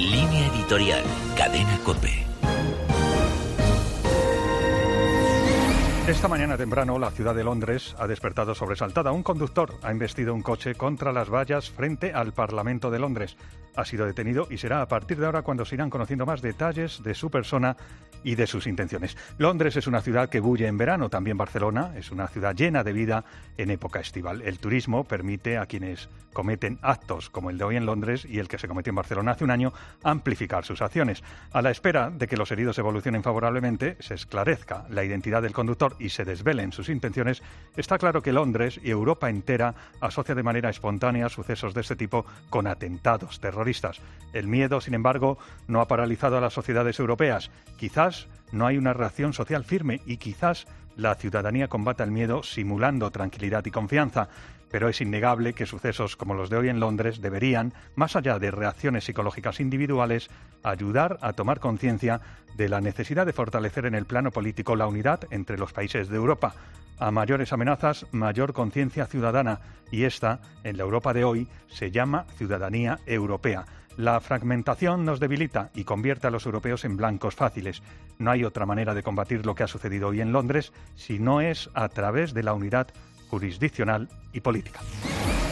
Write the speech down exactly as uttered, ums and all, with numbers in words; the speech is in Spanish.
Línea editorial, Cadena COPE. Esta mañana temprano, la ciudad de Londres ha despertado sobresaltada. Un conductor ha embestido un coche contra las vallas frente al Parlamento de Londres. Ha sido detenido y será a partir de ahora cuando se irán conociendo más detalles de su persona y de sus intenciones. Londres es una ciudad que bulle en verano, también Barcelona es una ciudad llena de vida en época estival. El turismo permite a quienes cometen actos como el de hoy en Londres y el que se cometió en Barcelona hace un año amplificar sus acciones. A la espera de que los heridos evolucionen favorablemente, se esclarezca la identidad del conductor y se desvelen sus intenciones, está claro que Londres y Europa entera asocia de manera espontánea sucesos de este tipo con atentados terroristas. El miedo, sin embargo, no ha paralizado a las sociedades europeas. Quizás no hay una reacción social firme y quizás la ciudadanía combata el miedo simulando tranquilidad y confianza. Pero es innegable que sucesos como los de hoy en Londres deberían, más allá de reacciones psicológicas individuales, ayudar a tomar conciencia de la necesidad de fortalecer en el plano político la unidad entre los países de Europa. A mayores amenazas, mayor conciencia ciudadana. Y esta, en la Europa de hoy, se llama ciudadanía europea. La fragmentación nos debilita y convierte a los europeos en blancos fáciles. No hay otra manera de combatir lo que ha sucedido hoy en Londres si no es a través de la unidad jurisdiccional y política.